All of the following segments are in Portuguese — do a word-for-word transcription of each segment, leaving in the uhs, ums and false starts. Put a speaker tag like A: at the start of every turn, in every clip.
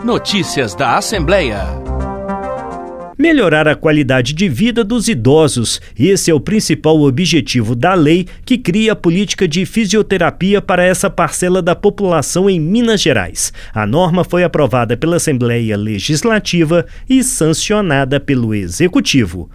A: Notícias da Assembleia.
B: Melhorar a qualidade de vida dos idosos. Esse é o principal objetivo da lei que cria a política de fisioterapia para essa parcela da população em Minas Gerais. A norma foi aprovada pela Assembleia Legislativa e sancionada pelo Executivo.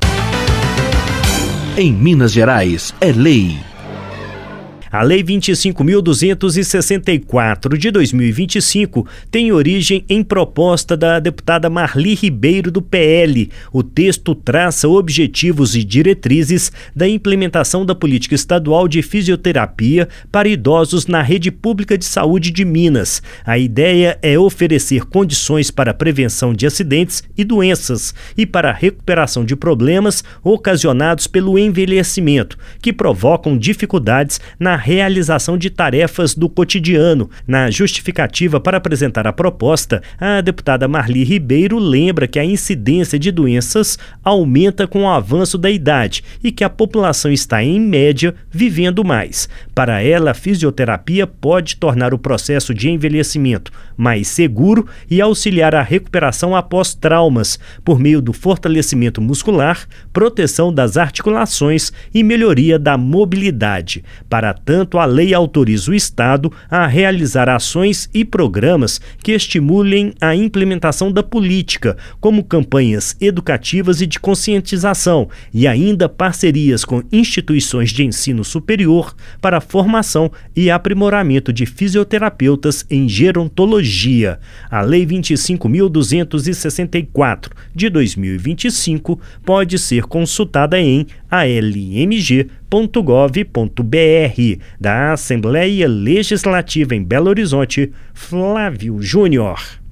A: Em Minas Gerais, é lei.
B: A Lei vinte e cinco mil duzentos e sessenta e quatro de dois mil e vinte e cinco tem origem em proposta da deputada Marli Ribeiro do P L. O texto traça objetivos e diretrizes da implementação da política estadual de fisioterapia para idosos na rede pública de saúde de Minas. A ideia é oferecer condições para a prevenção de acidentes e doenças e para a recuperação de problemas ocasionados pelo envelhecimento, que provocam dificuldades na realização de tarefas do cotidiano. Na justificativa para apresentar a proposta, a deputada Marli Ribeiro lembra que a incidência de doenças aumenta com o avanço da idade e que a população está, em média, vivendo mais. Para ela, a fisioterapia pode tornar o processo de envelhecimento mais seguro e auxiliar a recuperação após traumas, por meio do fortalecimento muscular, proteção das articulações e melhoria da mobilidade. Para tanto, a lei autoriza o Estado a realizar ações e programas que estimulem a implementação da política, como campanhas educativas e de conscientização, e ainda parcerias com instituições de ensino superior para a formação e aprimoramento de fisioterapeutas em gerontologia. A Lei vinte e cinco mil duzentos e sessenta e quatro de dois mil e vinte e cinco pode ser consultada em a l m g ponto gov ponto b r. Da Assembleia Legislativa em Belo Horizonte, Flávio Júnior.